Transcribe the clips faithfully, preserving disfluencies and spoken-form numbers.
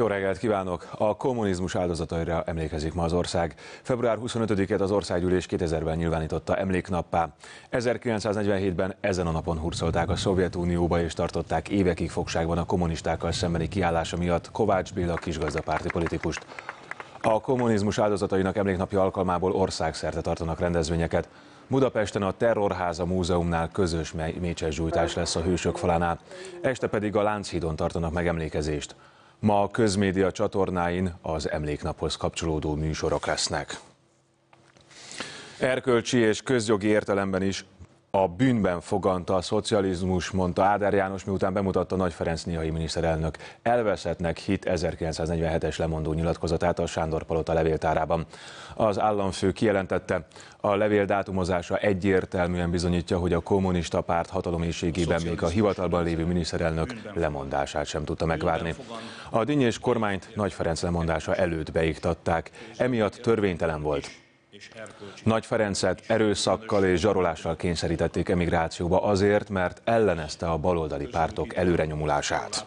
Jó reggelt kívánok! A kommunizmus áldozataira emlékezik ma az ország. február huszonötödikét az országgyűlés kétezerben nyilvánította emléknappá. ezerkilencszáznegyvenhétben ezen a napon hurcolták a Szovjetunióba és tartották évekig fogságban a kommunistákkal szembeni kiállása miatt Kovács Béla kisgazdapárti politikust. A kommunizmus áldozatainak emléknapja alkalmából országszerte tartanak rendezvényeket. Budapesten a Terrorháza Múzeumnál közös mécses-gyújtás lesz a Hősök falánál, este pedig a Lánchídon tartanak megemlékezést. Ma a közmédia csatornáin az emléknaphoz kapcsolódó műsorok lesznek. Erkölcsi és közjogi értelemben is a bűnben foganta a szocializmus, mondta Áder János, miután bemutatta Nagy Ferenc néhai miniszterelnök elveszettnek hit ezerkilencszáznegyvenhetes lemondó nyilatkozatát a Sándor-palota levéltárában. Az államfő kijelentette, a levél dátumozása egyértelműen bizonyítja, hogy a kommunista párt hataloméhségében még a hivatalban lévő miniszterelnök lemondását sem tudta megvárni. A dinnyés kormányt Nagy Ferenc lemondása előtt beiktatták, emiatt törvénytelen volt. Nagy Ferencet erőszakkal és zsarolással kényszerítették emigrációba azért, mert ellenezte a baloldali pártok előrenyomulását.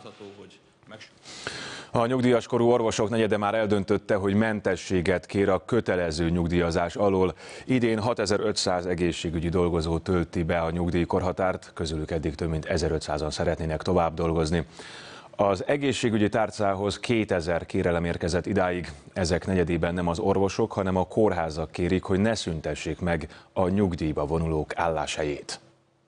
A nyugdíjas korú orvosok negyede már eldöntötte, hogy mentességet kér a kötelező nyugdíjazás alól. Idén hatezer-ötszáz egészségügyi dolgozó tölti be a nyugdíjkorhatárt, közülük eddig több mint ezerötszázan szeretnének tovább dolgozni. Az egészségügyi tárcához kétezer kérelem érkezett idáig. Ezek negyedében nem az orvosok, hanem a kórházak kérik, hogy ne szüntessék meg a nyugdíjba vonulók álláshelyét.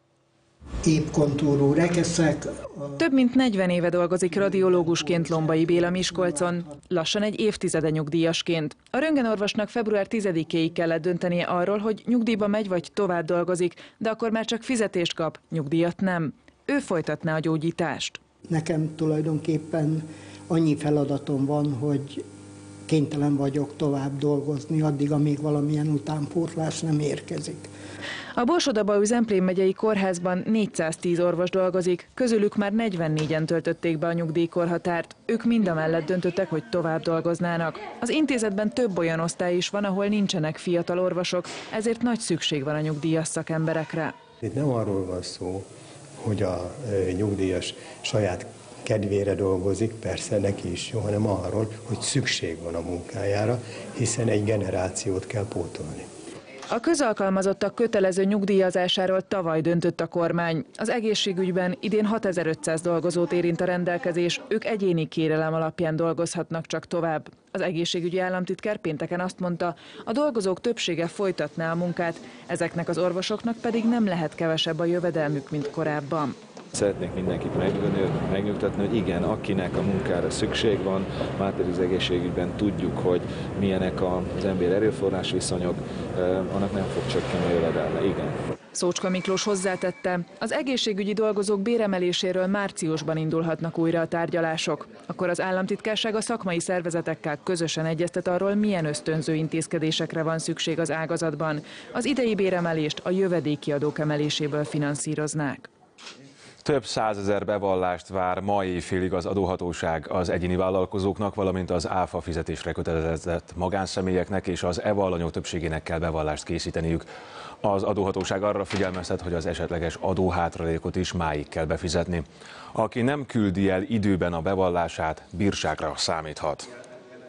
Épp kontúrú rekeszek. Több mint negyven éve dolgozik radiológusként Lombai Béla Miskolcon, lassan egy évtizede nyugdíjasként. A röntgenorvosnak február tizedikéig kellett döntenie arról, hogy nyugdíjba megy vagy tovább dolgozik, de akkor már csak fizetést kap, nyugdíjat nem. Ő folytatná a gyógyítást. Nekem tulajdonképpen annyi feladatom van, hogy kénytelen vagyok tovább dolgozni, addig, amíg valamilyen utánpótlás nem érkezik. A Borsod-Abaúj-Zemplén megyei kórházban négyszáztíz orvos dolgozik, közülük már negyvennégyen töltötték be a nyugdíjkorhatárt. Ők mindamellett döntöttek, hogy tovább dolgoznának. Az intézetben több olyan osztály is van, ahol nincsenek fiatal orvosok, ezért nagy szükség van a nyugdíjas szakemberekre. Itt nem arról van szó, hogy a nyugdíjas saját kedvére dolgozik, persze neki is jó, hanem arról, hogy szükség van a munkájára, hiszen egy generációt kell pótolni. A közalkalmazottak kötelező nyugdíjazásáról tavaly döntött a kormány. Az egészségügyben idén hatezer-ötszáz dolgozót érint a rendelkezés, ők egyéni kérelem alapján dolgozhatnak csak tovább. Az egészségügyi államtitkár pénteken azt mondta, a dolgozók többsége folytatná a munkát, ezeknek az orvosoknak pedig nem lehet kevesebb a jövedelmük, mint korábban. Szeretnék mindenkit megnyugtatni, hogy igen, akinek a munkára szükség van, már pedig az egészségügyben tudjuk, hogy milyenek az ember erőforrás viszonyok, annak nem fog csökkenni a jövedelme, igen. Szócska Miklós hozzátette, az egészségügyi dolgozók béremeléséről márciusban indulhatnak újra a tárgyalások. Akkor az államtitkárság a szakmai szervezetekkel közösen egyeztet arról, milyen ösztönző intézkedésekre van szükség az ágazatban. Az idei béremelést a jövedéki adók emeléséből finanszíroznák. Több százezer bevallást vár ma éjfélig az adóhatóság az egyéni vállalkozóknak, valamint az áfa fizetésre kötelezett magánszemélyeknek és az EVA alanyok többségének kell bevallást készíteniük. Az adóhatóság arra figyelmeztet, hogy az esetleges adóhátralékot is máig kell befizetni. Aki nem küldi el időben a bevallását, bírságra számíthat.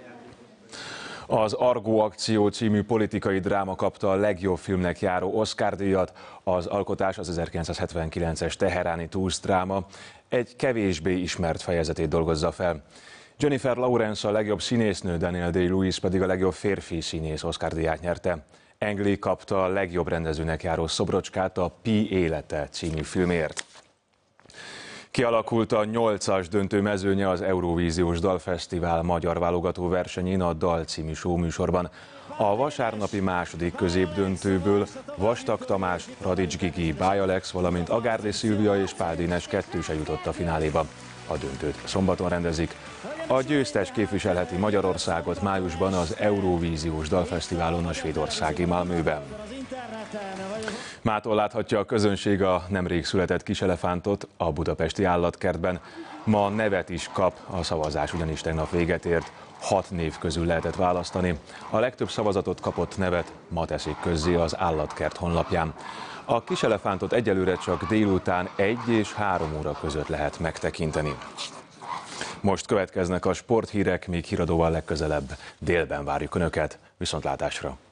Az Argó Akció című politikai dráma kapta a legjobb filmnek járó Oscar-díjat. Az alkotás az ezerkilencszázhetvenkilences teheráni Toulouse dráma egy kevésbé ismert fejezetét dolgozza fel. Jennifer Lawrence a legjobb színésznő, Daniel Day-Lewis pedig a legjobb férfi színész Oscar-díját nyerte. Ang Lee kapta a legjobb rendezőnek járó szobrocskát a Pi élete című filmért. Kialakult a nyolcas döntő mezőnye az Eurovíziós Dalfesztivál magyar válogató versenyén a Dal című showműsorban. A vasárnapi második középdöntőből Vastag Tamás, Radics Gigi, Báj Alex, valamint Agárdi Szilvia és Pál Dénes kettőse jutott a fináléba. A döntőt szombaton rendezik. A győztes képviselheti Magyarországot májusban az Eurovíziós Dalfesztiválon a svédországi Malmöben. Mától láthatja a közönség a nemrég született kiselefántot a budapesti állatkertben. Ma nevet is kap, a szavazás ugyanis tegnap véget ért. Hat név közül lehetett választani. A legtöbb szavazatot kapott nevet ma teszik közzé az állatkert honlapján. A kiselefántot egyelőre csak délután egy és három óra között lehet megtekinteni. Most következnek a sporthírek, még híradóval legközelebb délben várjuk Önöket. Viszontlátásra!